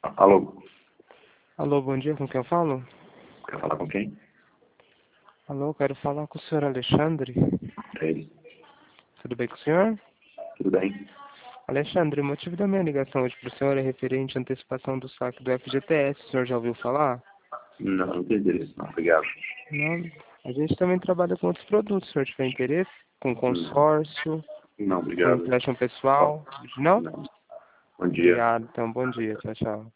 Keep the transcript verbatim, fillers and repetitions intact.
Alô? Alô, bom dia, com quem eu falo? Quer falar com quem? Alô, quero falar com o senhor Alexandre. É ele. Tudo bem com o senhor? Tudo bem? Alexandre, o motivo da minha ligação hoje para o senhor é referente à antecipação do saque do F G T S. O senhor já ouviu falar? Não, não tenho interesse, não. Obrigado. Não. A gente também trabalha com outros produtos, se o senhor tiver interesse, com consórcio, Não, com obrigado. empréstimo pessoal. Não? Não. Bom dia. Obrigado, então, bom dia. Tchau, tchau.